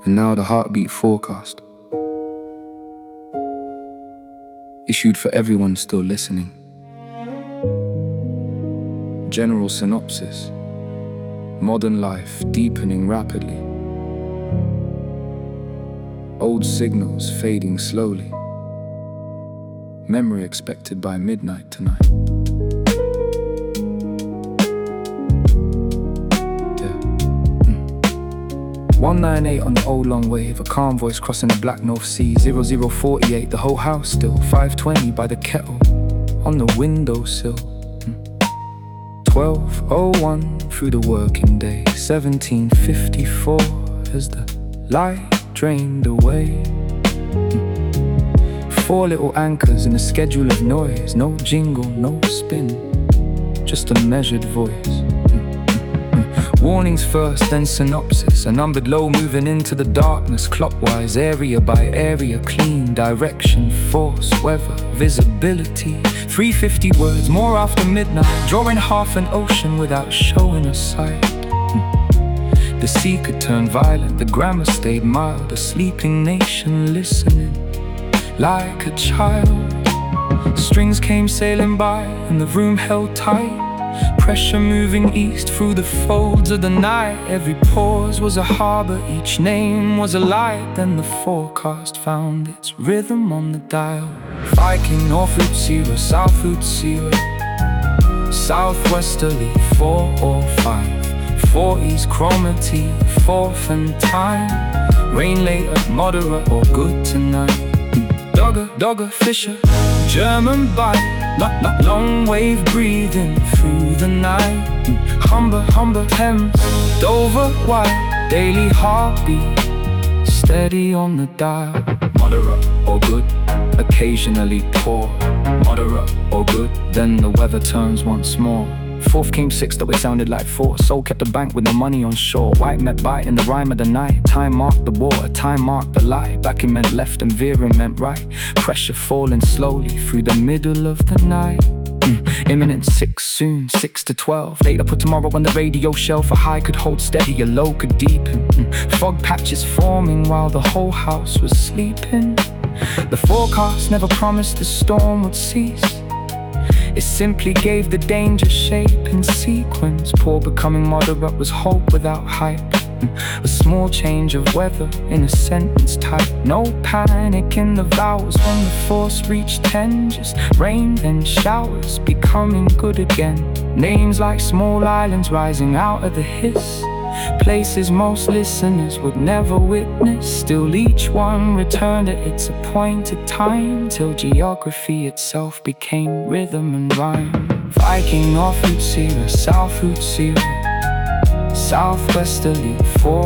And now the heartbeat forecast, issued for everyone still listening. General synopsis: modern life deepening rapidly. Old signals fading slowly. Memory expected by midnight tonight. 198 on the old long wave, a calm voice crossing the black North Sea. 0048, the whole house still. 520 by the kettle, on the windowsill. 1201 through the working day. 1754 as the light drained away. 4 little anchors in a schedule of noise. No jingle, no spin, just a measured voice. Warnings first, then synopsis. A numbered low moving into the darkness, clockwise, area by area, clean direction, force, weather, visibility. 350 words, more after midnight, drawing half an ocean without showing a sight. The sea could turn violent, the grammar stayed mild. A sleeping nation listening like a child. Strings came sailing by and the room held tight. Pressure moving east through the folds of the night. Every pause was a harbor, each name was a light. Then the forecast found its rhythm on the dial. Viking, North Utsira, South Utsira, southwesterly 405. 4 east chromaty, 4th and time. Rain later, moderate or good tonight. Dogger, Fisher, German bite. Long wave breathing through the night. Humber, Thames, Dover, White. Daily heartbeat, steady on the dial. Moderate or good, occasionally poor. Moderate or good, then the weather turns once more. 4th came 6th, though it sounded like 4. Soul kept the bank with no money on shore. White met bite in the rhyme of the night. Time marked the water, time marked the lie. Backing meant left and veering meant right. Pressure falling slowly through the middle of the night. Imminent 6 soon, 6 to 12. Later put tomorrow on the radio shelf. A high could hold steady, a low could deepen. Fog patches forming while the whole house was sleeping. The forecast never promised the storm would cease. It simply gave the danger shape and sequence. Poor becoming moderate was hope without hype. A small change of weather in a sentence type. No panic in the vowels when the force reached 10. Just rain then showers, becoming good again. Names like small islands rising out of the hiss. Places most listeners would never witness. Still each one returned at its appointed time, till geography itself became rhythm and rhyme. Viking, North Utsira, South Utsira, southwesterly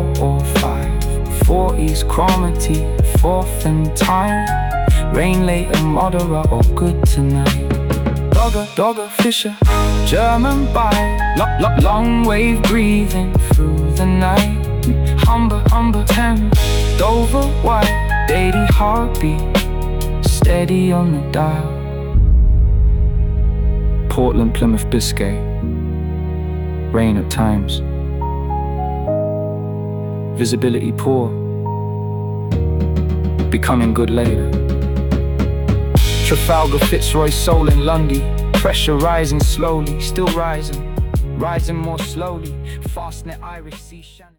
405. 4 east chromaty, 4th and time. Rain later, moderate or good tonight. Dogger, Fisher, German bite. Long wave breathing through the night. Humber, Thames, Dover, White. Daily heartbeat, steady on the dial. Portland, Plymouth, Biscay, rain at times. Visibility poor, becoming good later. Trafalgar, Fitzroy, Seoul and Lundy. Pressure rising slowly, still rising more slowly. Fastnet, Irish Sea, Shannon.